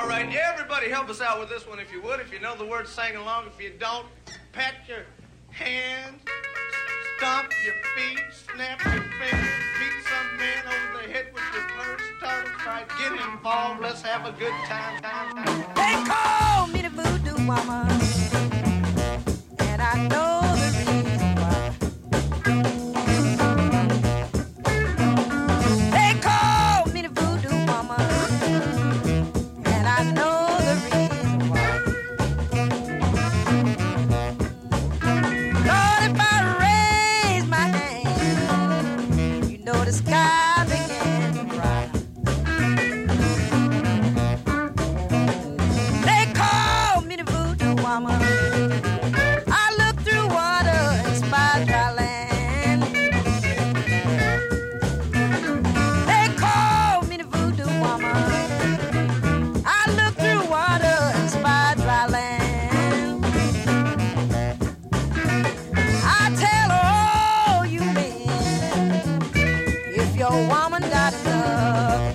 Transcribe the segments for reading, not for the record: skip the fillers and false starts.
All right, everybody help us out with this one if you would. If you know the words, sing along. If you don't, pat your hands, stomp your feet, snap your fingers, beat some man over the head with your purse, start a fight, get involved, let's have a good time. They call me the voodoo woman, and I know the reason why. They call me the voodoo woman, and I know the reason why. Lord, if I raise my hand, you know the sky began to cry. They call me the voodoo woman. I look through water and spy dry land. They call me the voodoo woman. I look through water and spy dry land. I tell all you men, if your woman got enough,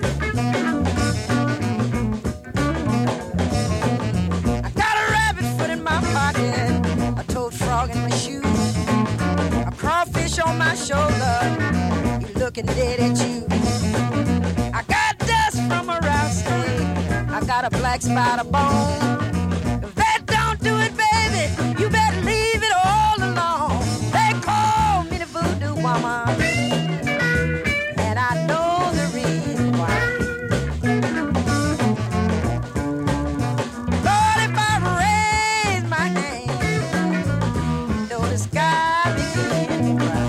I got a rabbit foot in my pocket, a toad frog in my shoe, a crawfish on my shoulder, you looking dead at you. I got dust from a rattlesnake, I got a black spider bone. If that don't do it, baby, you better leave it all alone. They call me the voodoo woman, and I know the reason why. Lord, if I raise my hand, you know the sky begin to cry.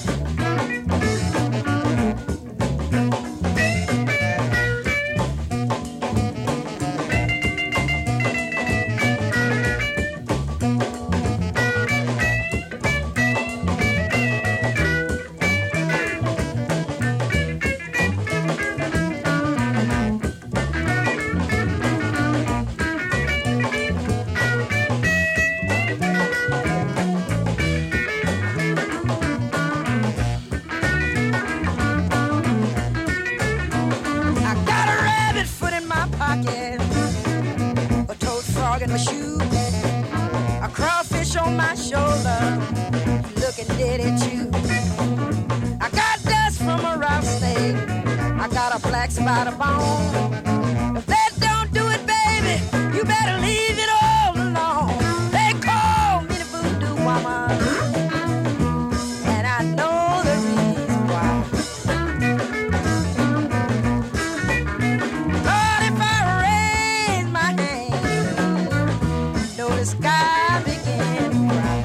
I got a rabbit foot in my pocket, a toad frog in my shoe, a crawfish on my shoulder, looking dead at you. I got dust from a rattlesnake, I got a black spider bone. If that don't do it, baby, you better leave it all alone. They call me the voodoo woman, and I know the reason why. Lord, if I raise my hand, you know the sky begin to cry.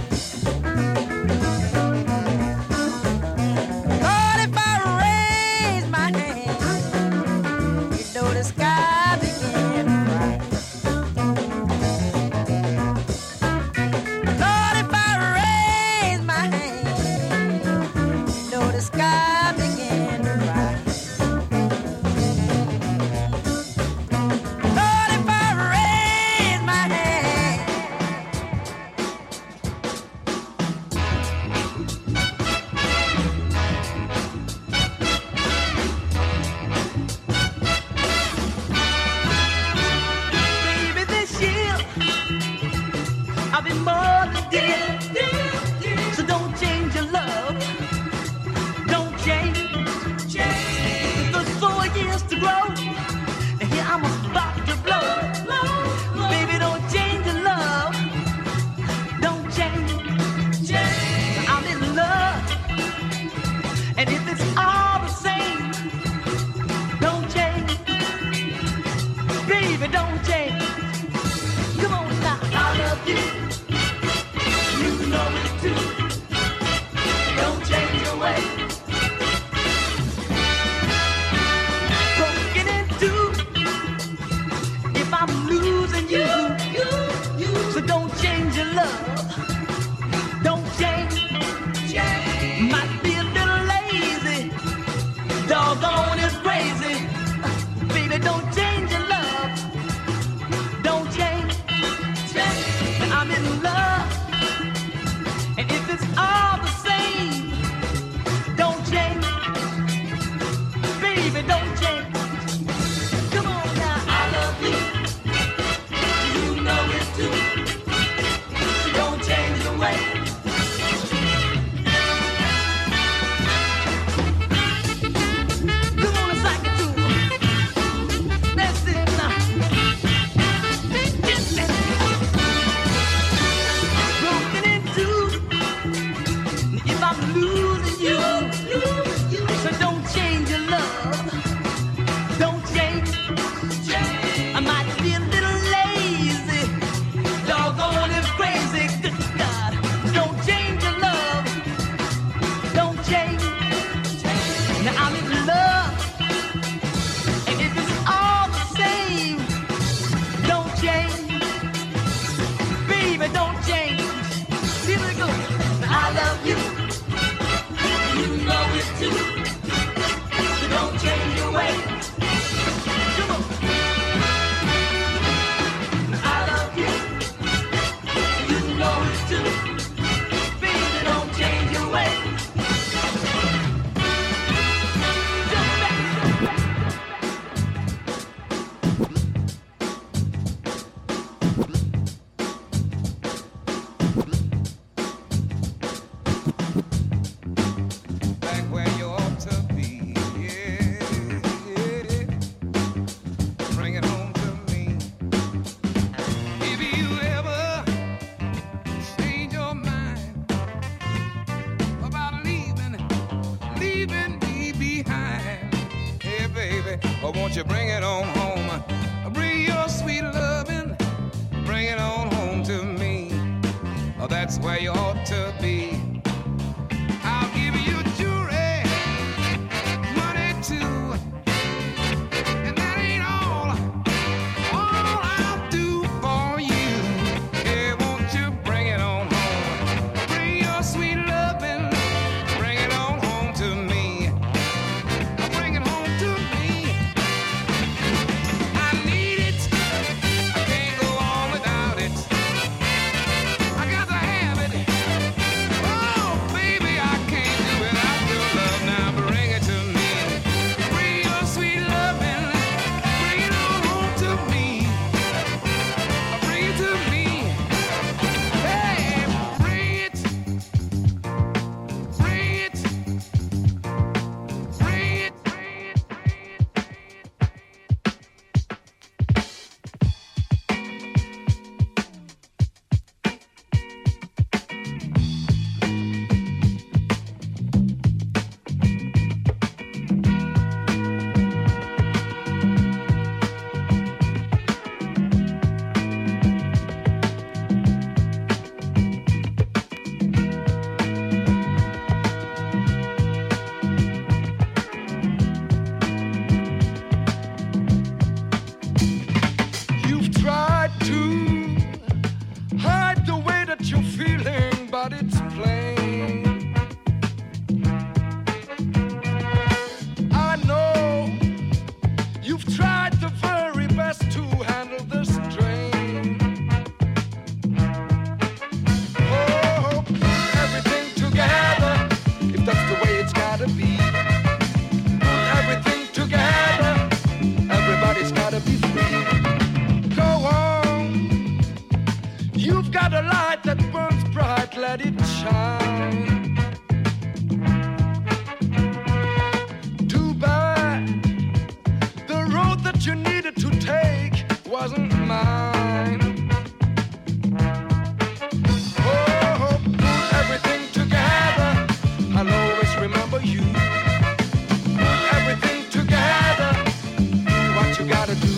Lord, if I raise my hand, you know the sky begin to cry. Lord, if I raise my hand, you know the sky begin to cry. Lord, if I raise my hand. let it shine. Too bad the road that you needed to take wasn't mine. Oh, put everything together, I'll always remember you. Put everything together, do what you gotta do.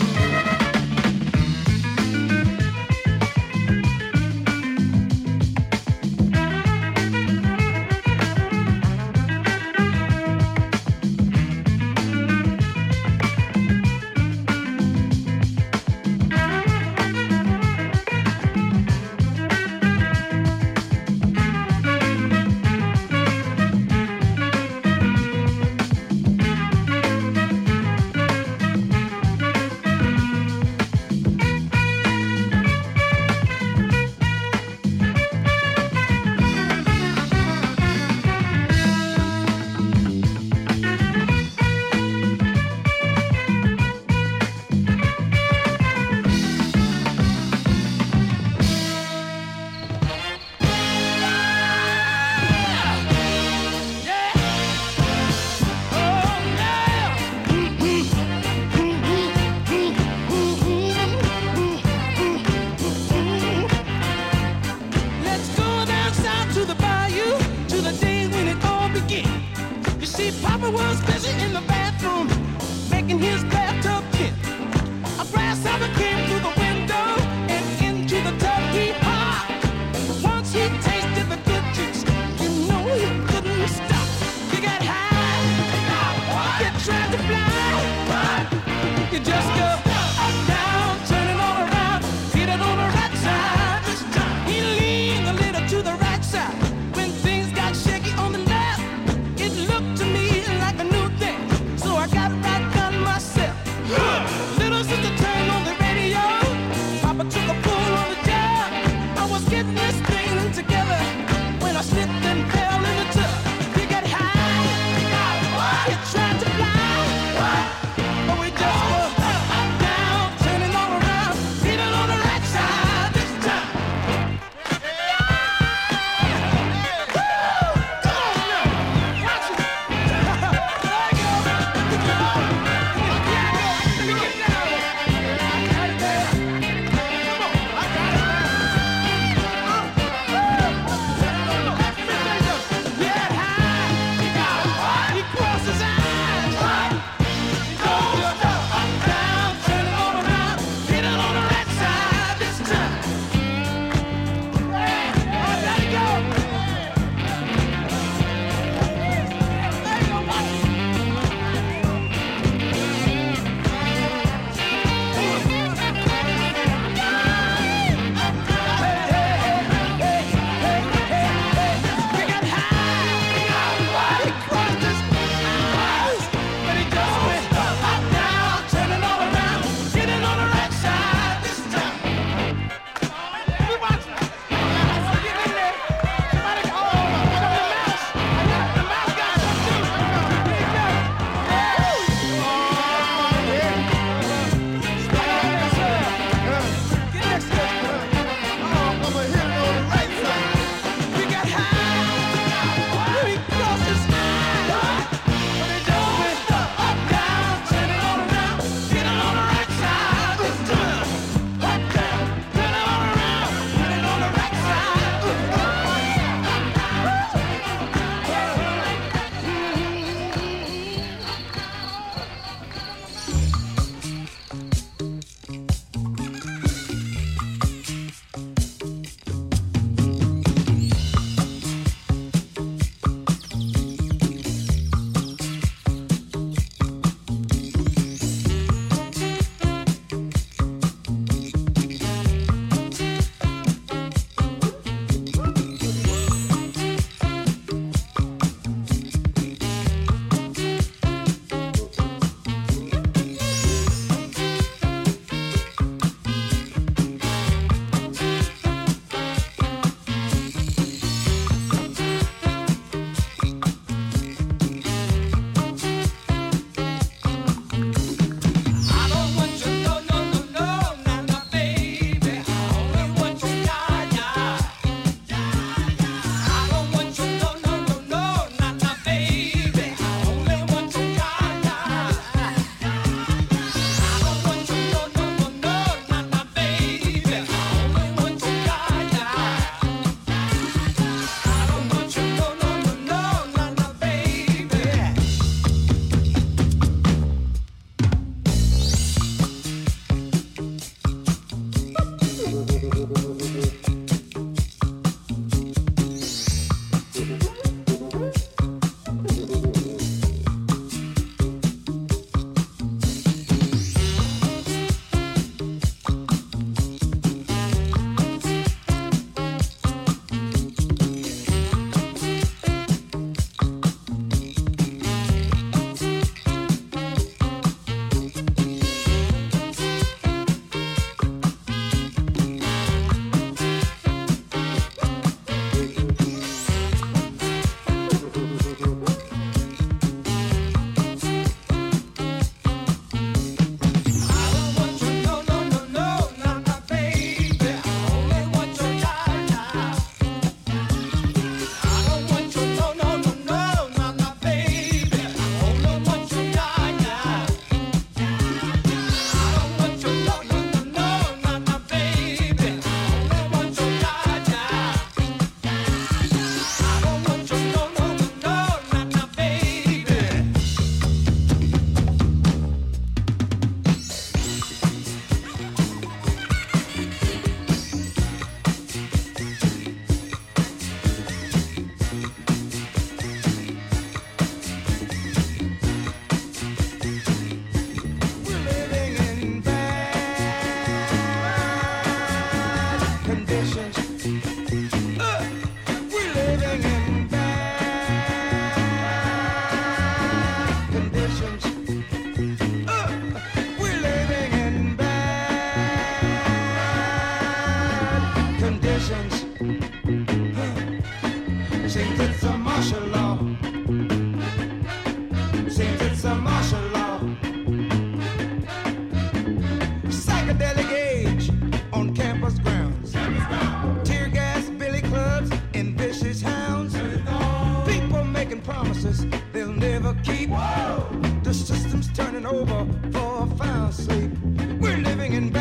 over for a foul sleep. We're living in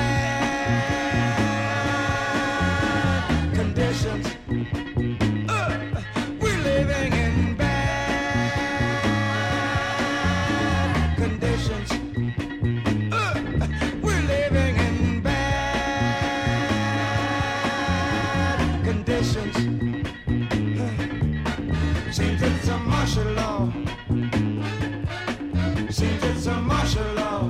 bad conditions. We're living in bad conditions. We're living in bad conditions. Seems it's a martial law. Seems it's a martial law.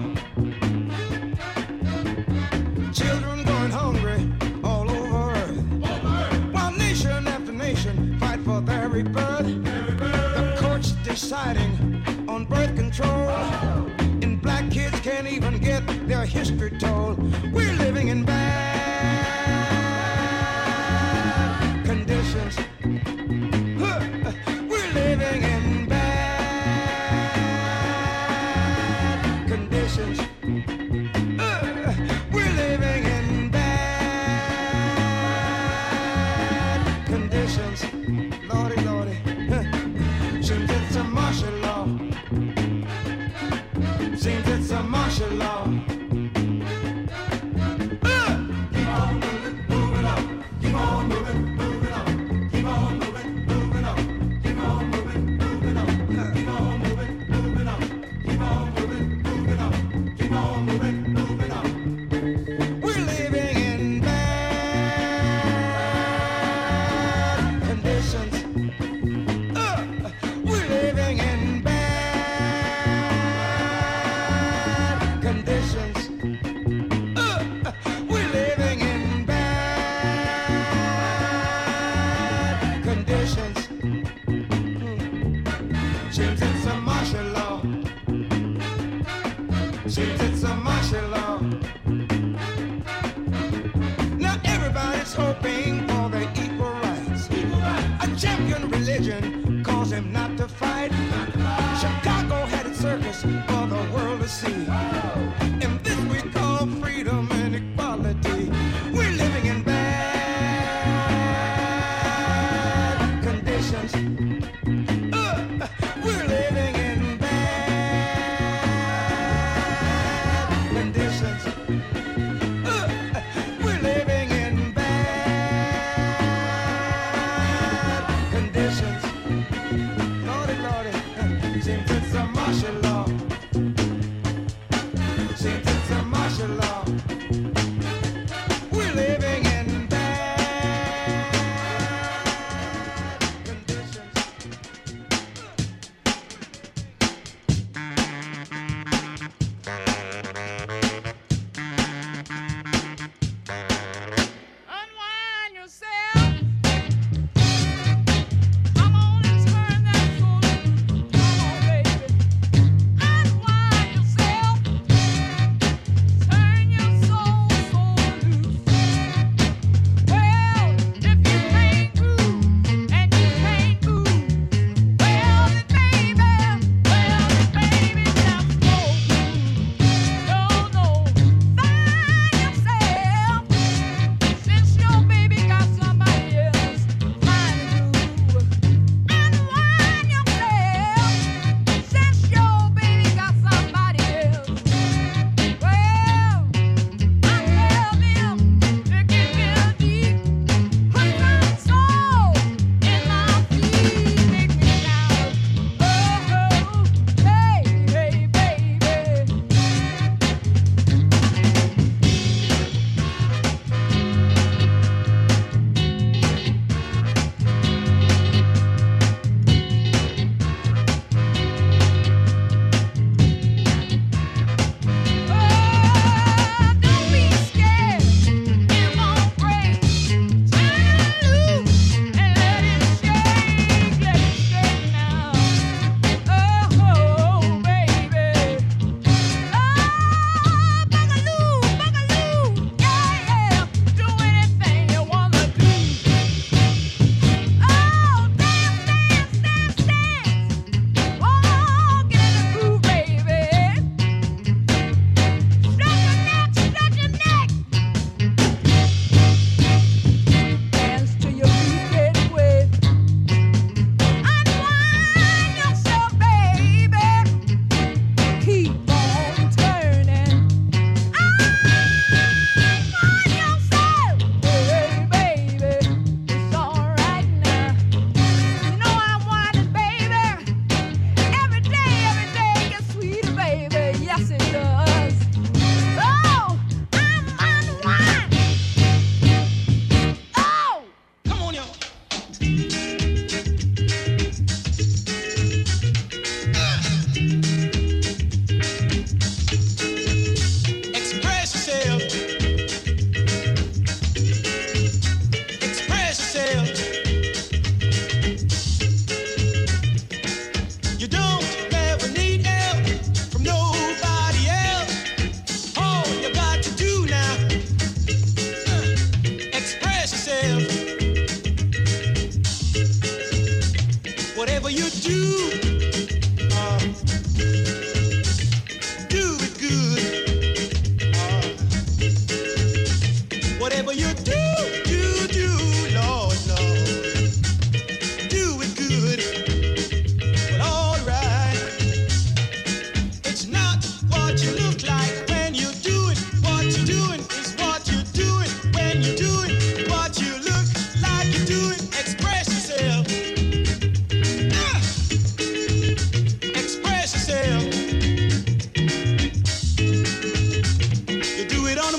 Children going hungry all over earth. While nation after nation fight for their rebirth. The courts deciding on birth control. And black kids can't even get their history told. We're living in bad conditions. We're living in bad conditions. We're living in bad conditions. Lordy, Lordy. Seems it's a martial law. Seems it's a martial law.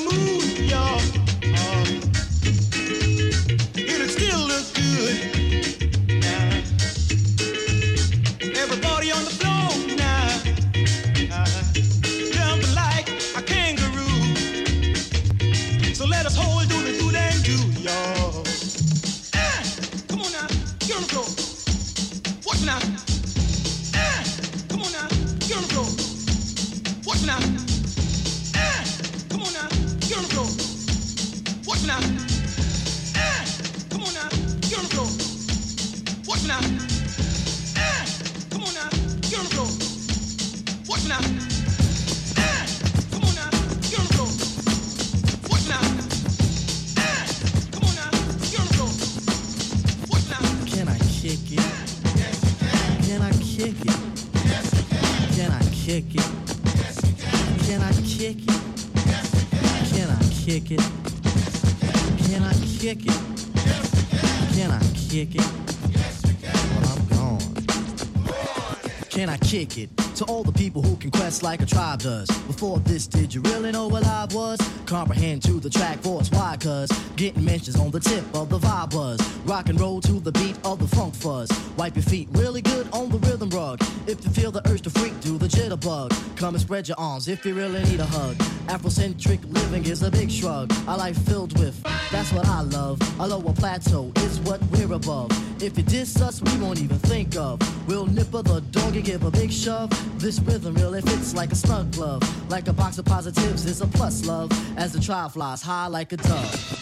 mood, y'all. It still looks good. Everybody on the floor now, jumping like a kangaroo. So let us hold do the do and do, y'all. Come on now, get on the floor. Watch me now. Come on now, get on the floor. Watch me now. Come on now, get on the floor. Watch me now. Come on now, get on the floor. Watch me now. Come on now, get on the floor. Watch me now. Come on now, get on the floor. Watch me now. Come on now, get on the floor. Watch me now. Can I kick it? Can I kick it? Can I kick it? Can I kick it? Can I kick it? Can I kick it? Can I kick it? Well, I'm gone. Can I kick it? To all the people who can quest like a tribe does. Before this, did you really know what I was? Comprehend to the track force, why? Cause getting mentions on the tip of the vibe buzz. Rock and roll to the beat of the funk fuzz. Wipe your feet really good on the rhythm rug. If you feel the urge to freak, do the jitterbug. Come and spread your arms if you really need a hug. Afrocentric living is a big shrug. A life filled with, that's what I love. A lower plateau is what we're above. If you diss us, we won't even think of. We'll nipper the dog and give a big shove. This rhythm really fits like a snug glove. Like a box of positives is a plus, love. As the trial flies high like a dove.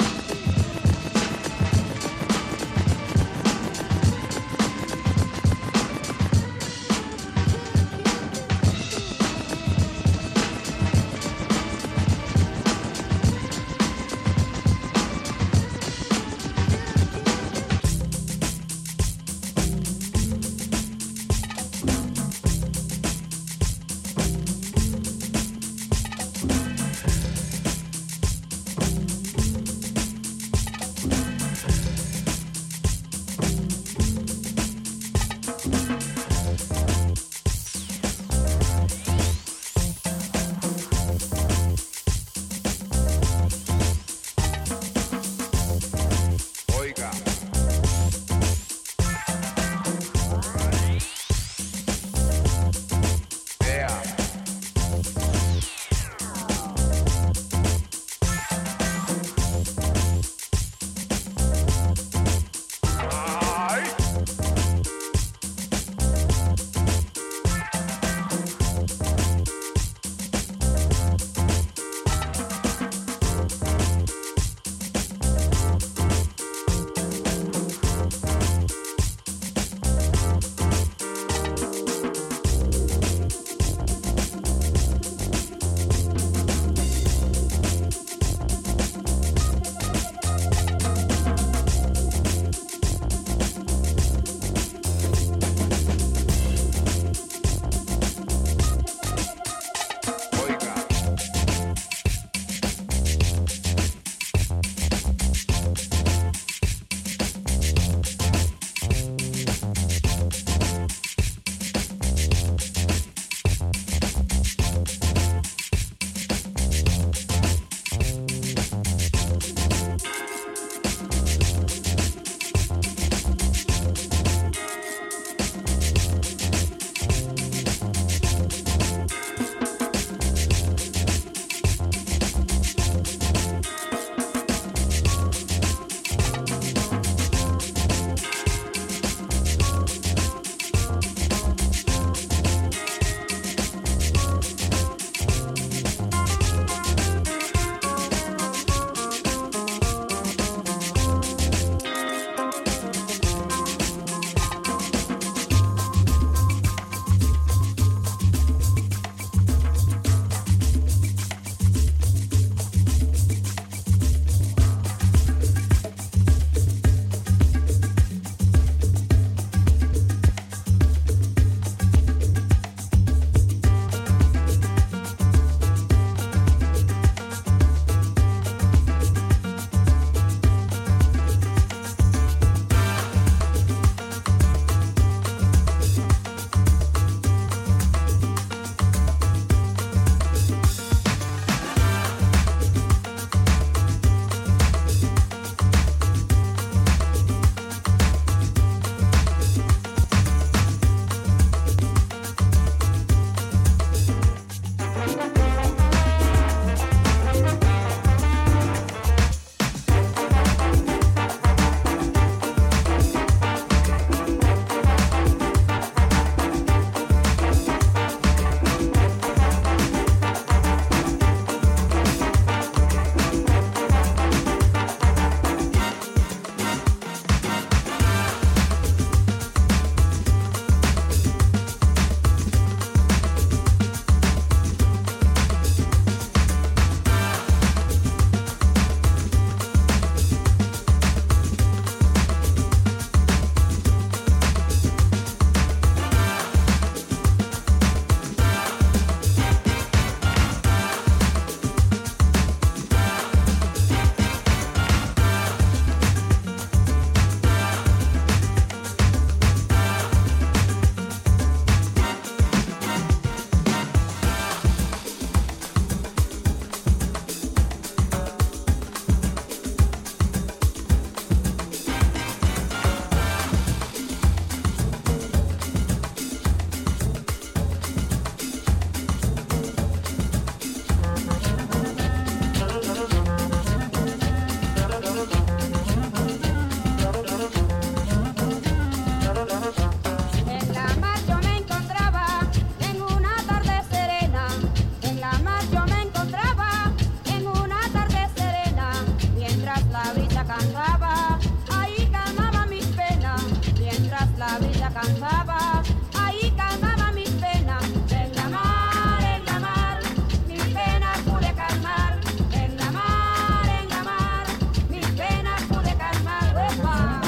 cantaba, ahí calmaba mis penas, mientras la brisa cantaba, ahí calmaba mis penas. En la mar, mis penas pude calmar. En la mar, mis penas pude calmar. ¡Uepa!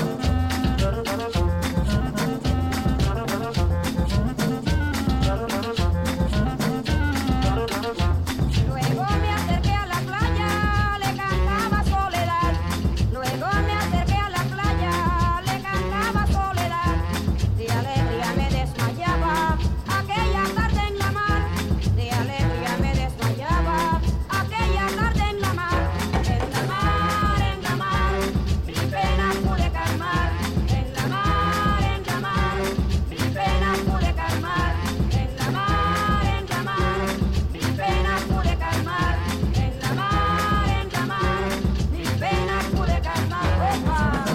Luego me acerqué a la playa, le cantaba soledad. Luego me acerqué a la playa, le cantaba soledad. De alegría me desmayaba aquella tarde en la mar. De alegría me desmayaba aquella tarde en la mar. En la mar, mi pena pude calmar. En la mar, mi pena pude calmar. En la mar, mi pena pude calmar. En la mar, mi pena pude calmar. ¡Opa!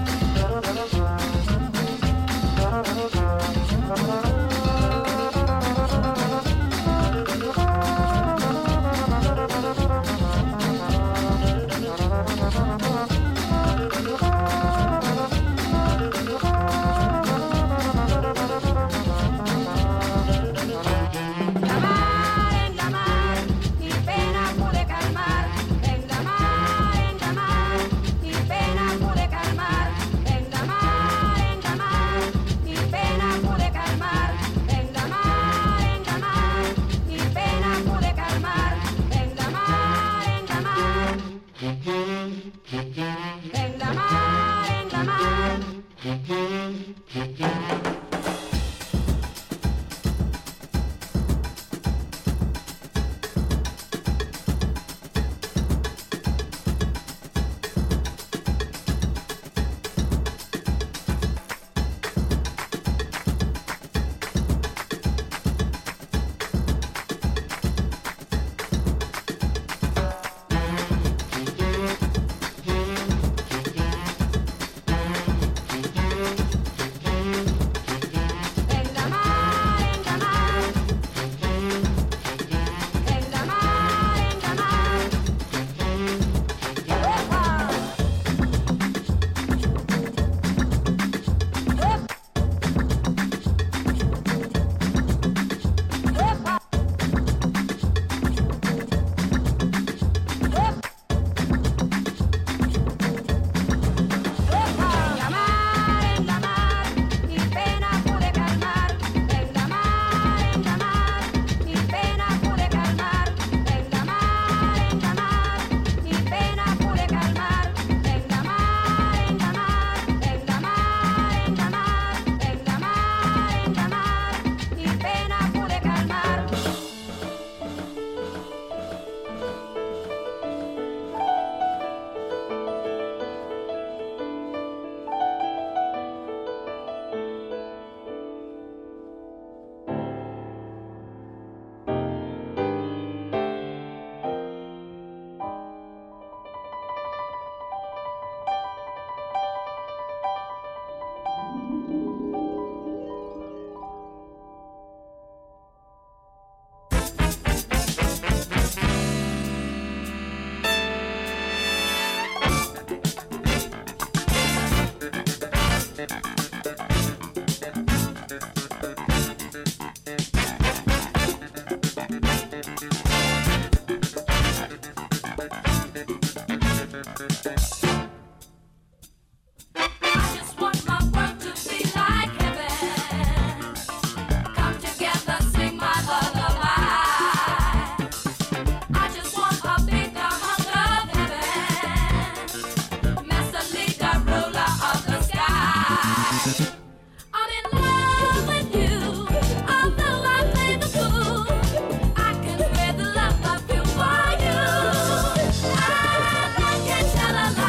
En la mar, mi pena pude calmar. En la mar, mi pena pude calmar. En la mar, mi pena pude calmar. En la mar, mi pena pude calmar. En la mar, en la mar. La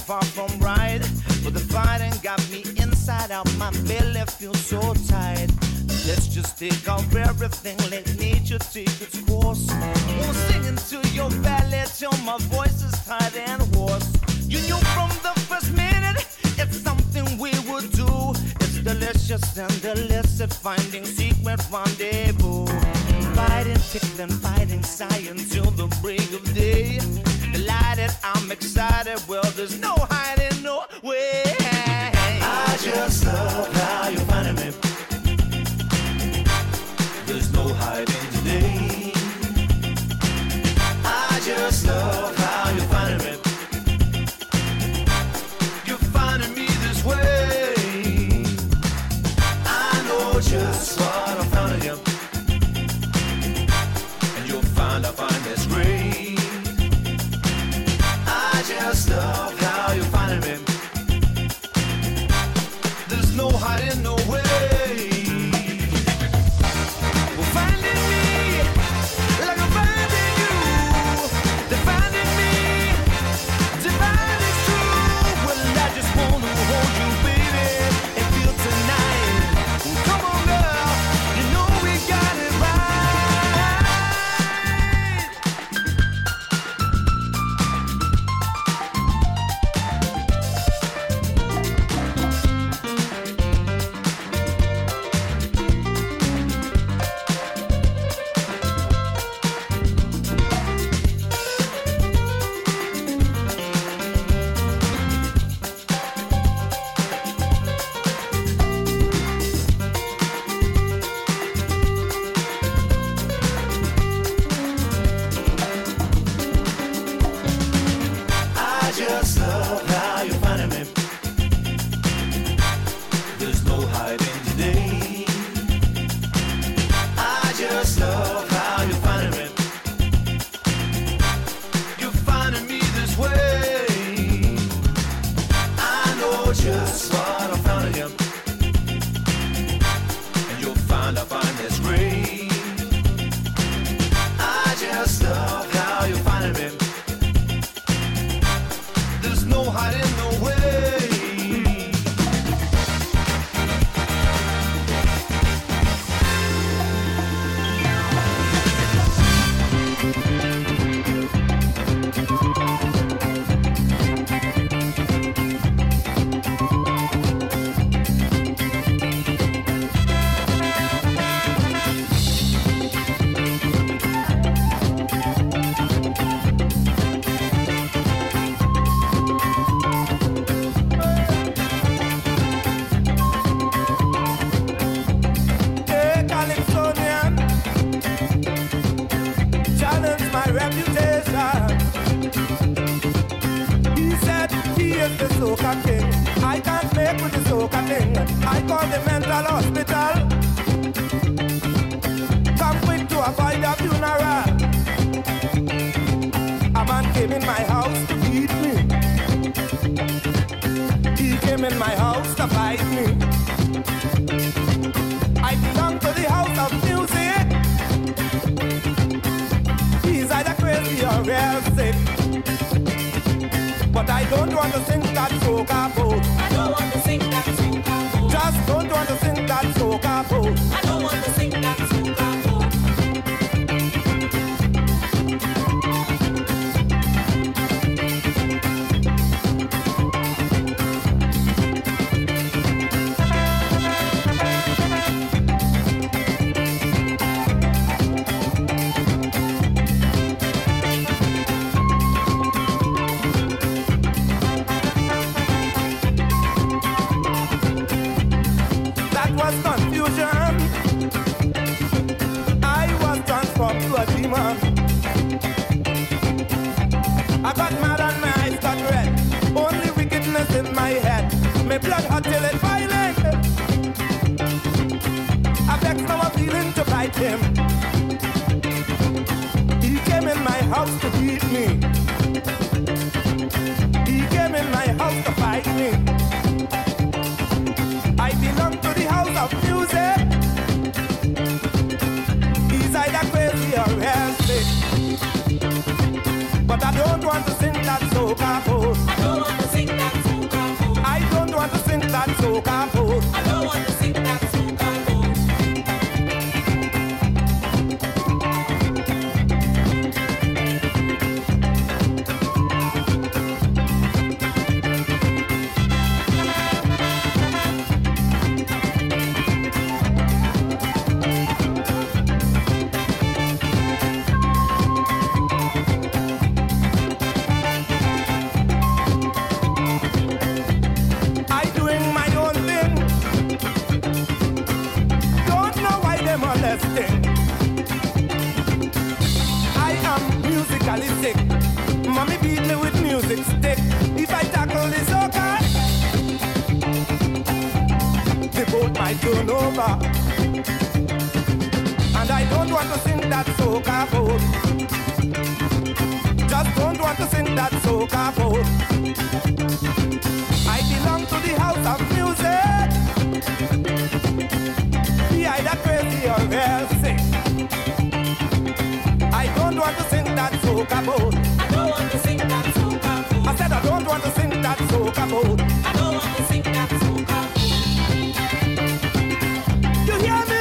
far from right, but the fighting got me inside out. My belly feels so tight. Let's just take off everything, let nature take its course. Oh, singing to your belly till my voice is tired and hoarse. You knew from the first minute it's something we would do. It's delicious and illicit, finding secret rendezvous. Fighting, tickling, fighting, sighing till the break of day. Delighted, I'm excited, well, there's no hiding, no way. I just love how you're finding me. There's no hiding today. I just love how you're finding me. You're finding me this way. I know just what I'm finding you. And you'll find I find this great. I just love how you're finding me. There's no hiding, no way. But I don't want to sing that soca pose. I don't want to sing that soca boat. I don't want to sing that soca boat. I doing my own thing. Don't know why they molesting. I am musically sick. Mommy beat me with music stick. If I tackle the soca, the boat might turn over. And I don't want to sing that soca boat. Just don't want to sing that soca boat. I belong to the house of music. Be either crazy or real sick. I don't want to sing that soca boat. I don't want to sing that soca boat. I said I don't want to sing that soca boat. I don't want to sing that soca boat. You hear me?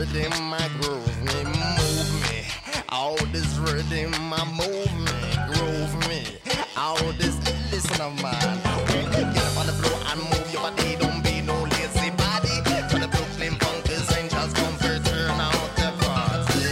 rhythm, my groove me, move me. All this rhythm, my move me, groove me. All this, listen of mine. Get up on the floor and move your body. Don't be no lazy body. To the Brooklyn Funkers and just come for turn out the party.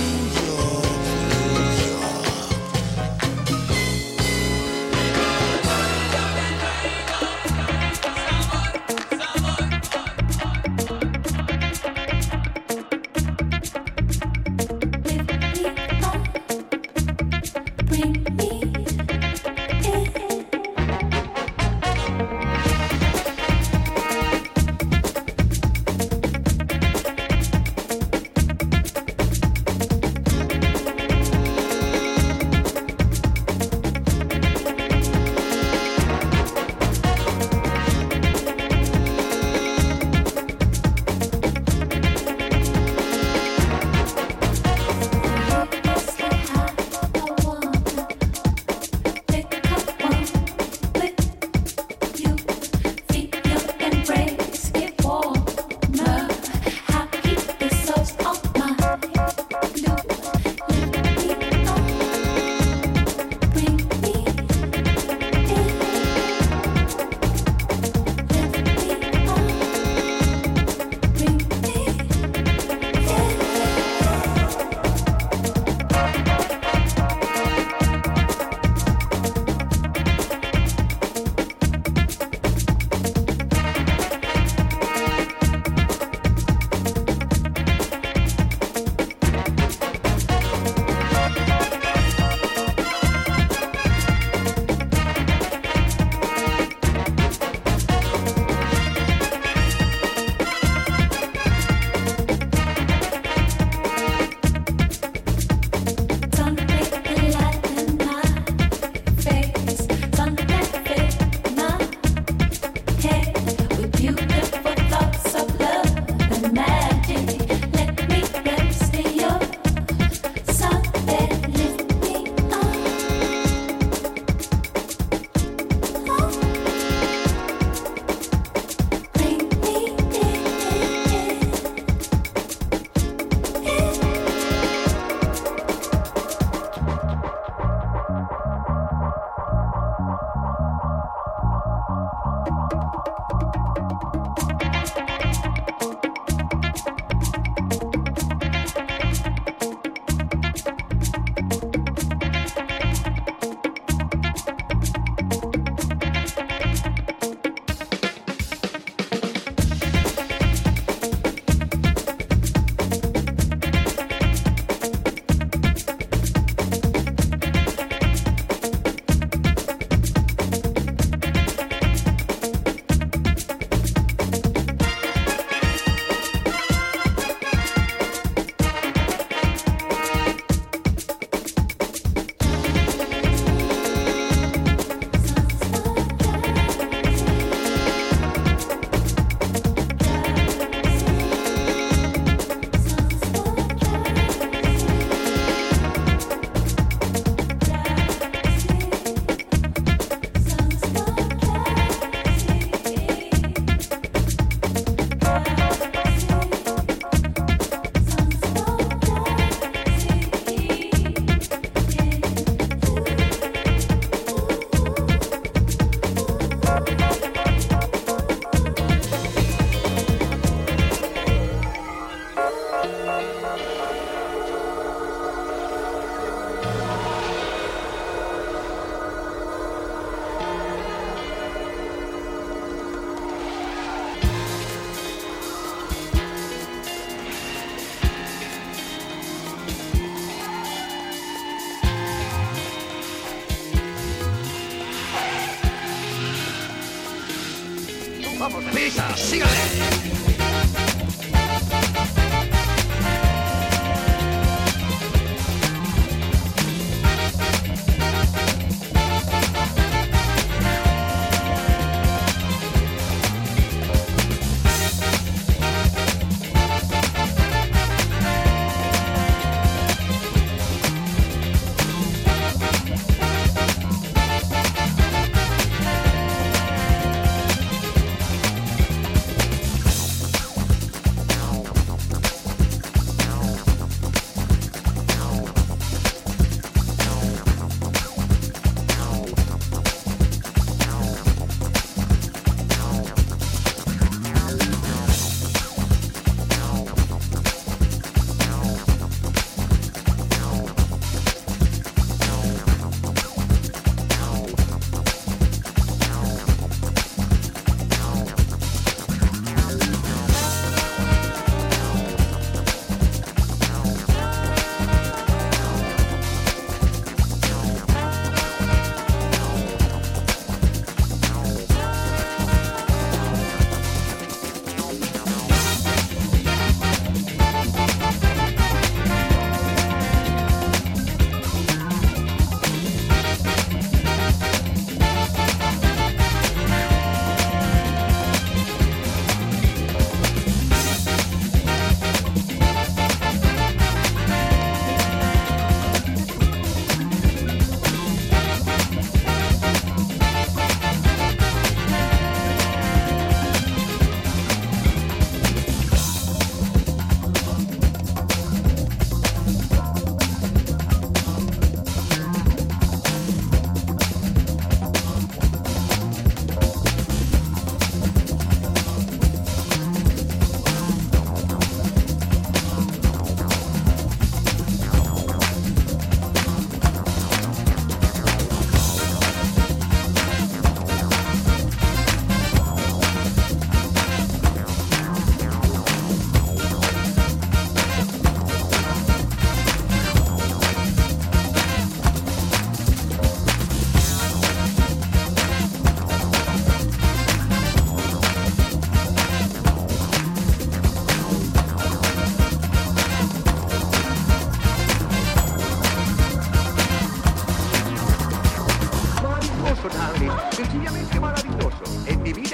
Vamos, deprisa, sígale.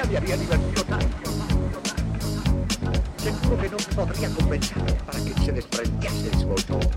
mi había divertido tanto. Seguro que no podría convencerle para que se desprendiese de su autor.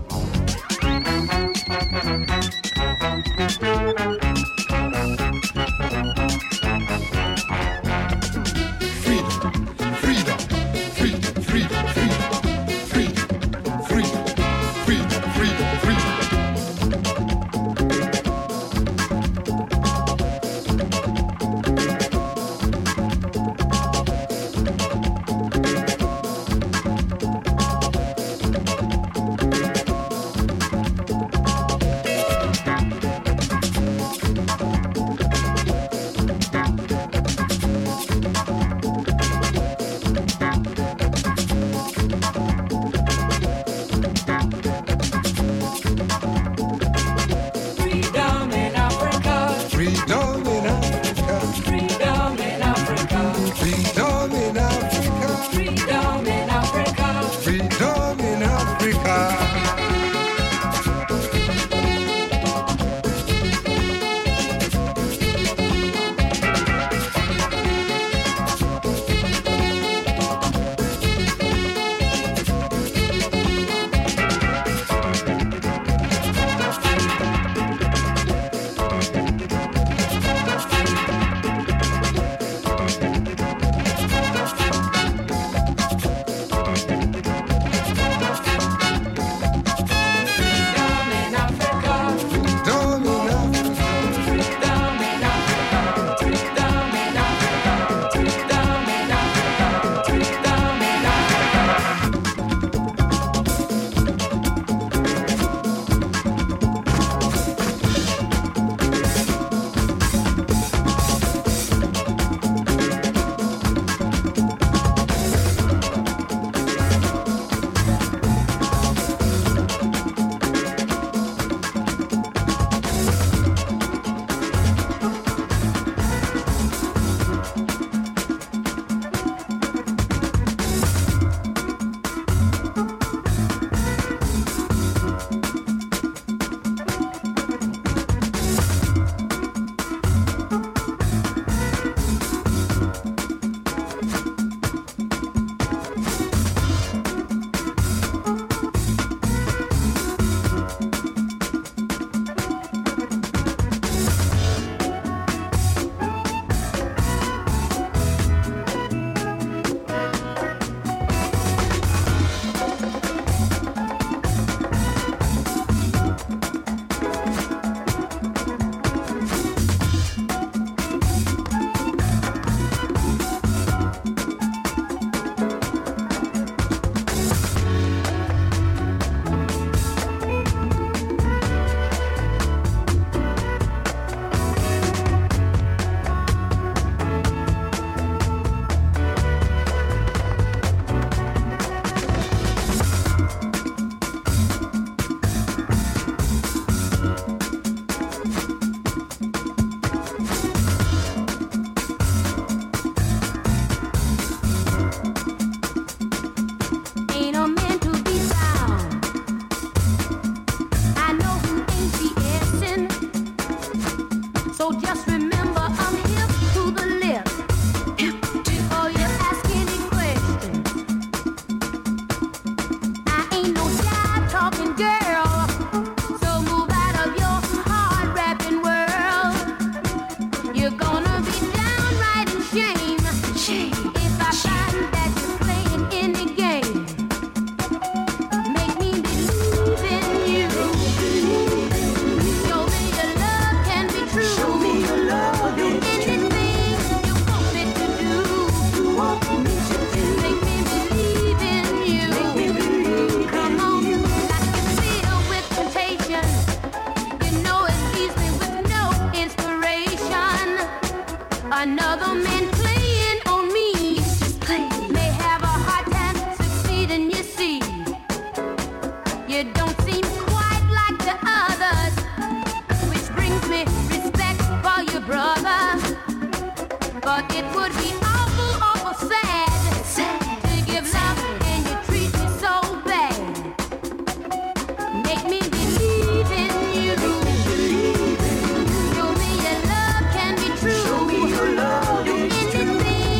Anything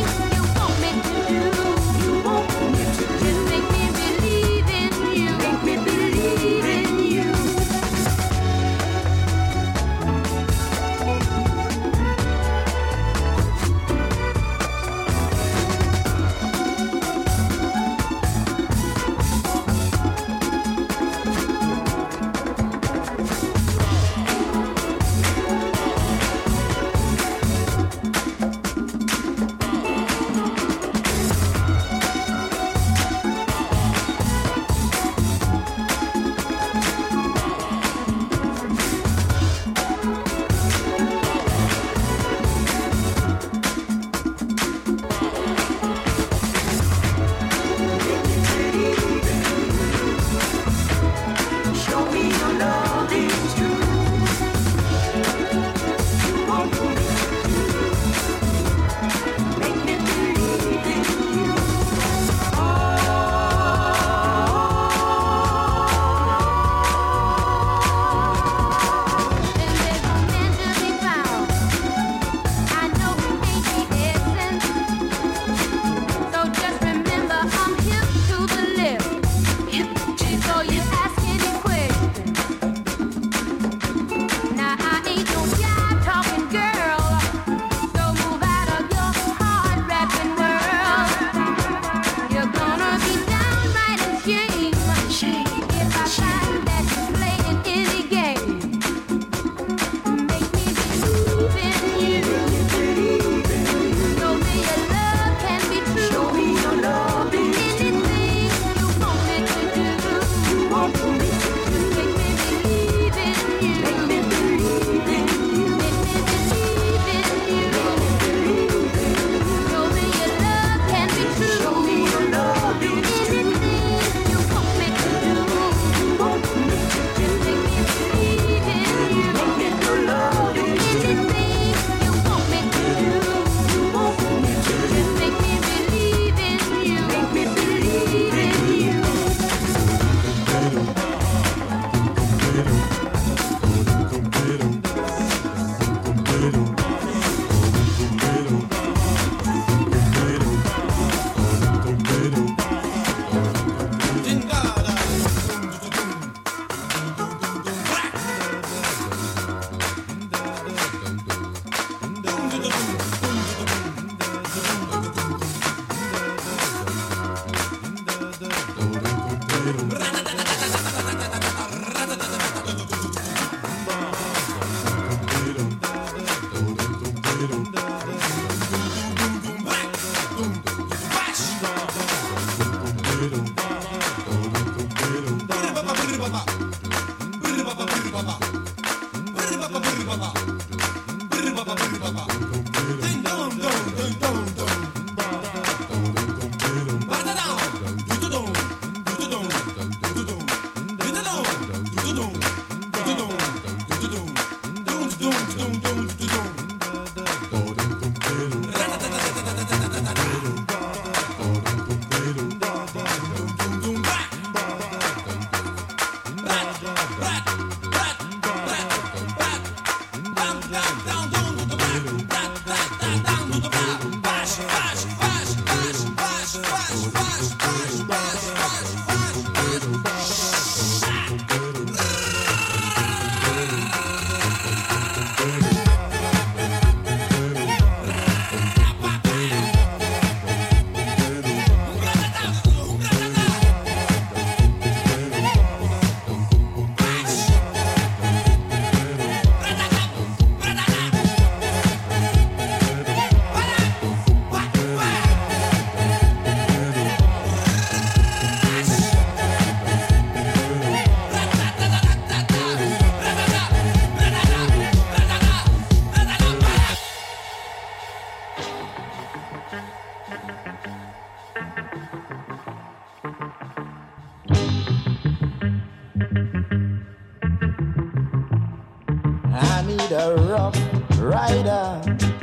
I need a rough rider.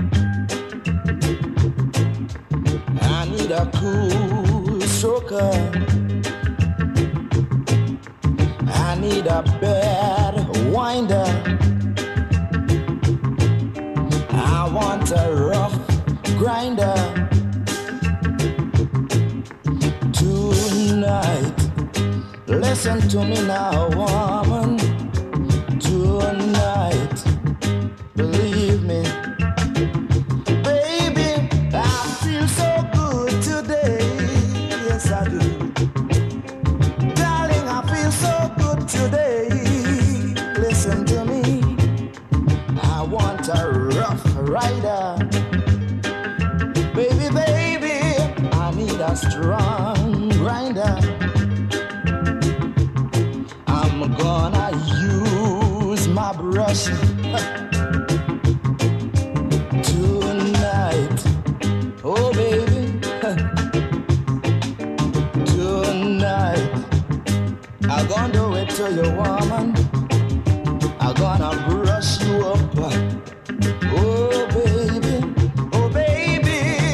I need a cool stroker. I need a bad winder. I want a rough grinder. Tonight, listen to me now, woman. Tonight, believe me, baby, I feel so good today. Yes, I do. Darling, I feel so good today. Listen to me. I want a rough rider. Baby, baby, I need a strong grinder. I'm gonna use my brush tonight. Oh, baby, tonight. I'm gonna do it to you, woman. I'm gonna brush you up. Oh, baby, oh, baby.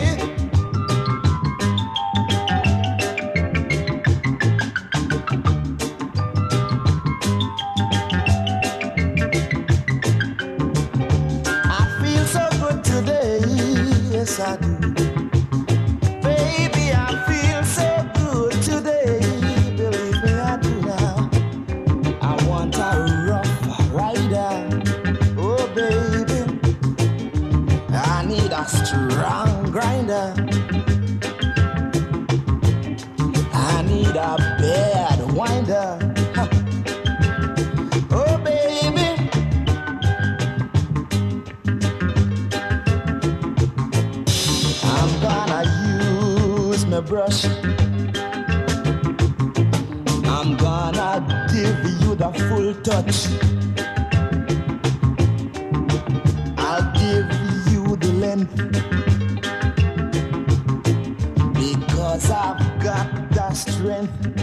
I feel so good today, yes I do. Baby, I feel so good today. Believe me, I do now. I want a rough rider. Oh, baby, I need a strong grinder. I need a bad winder. Huh. Oh, baby, I'm gonna use my brush. I'm gonna give you the full touch. I'll give you the length, because I've got the strength.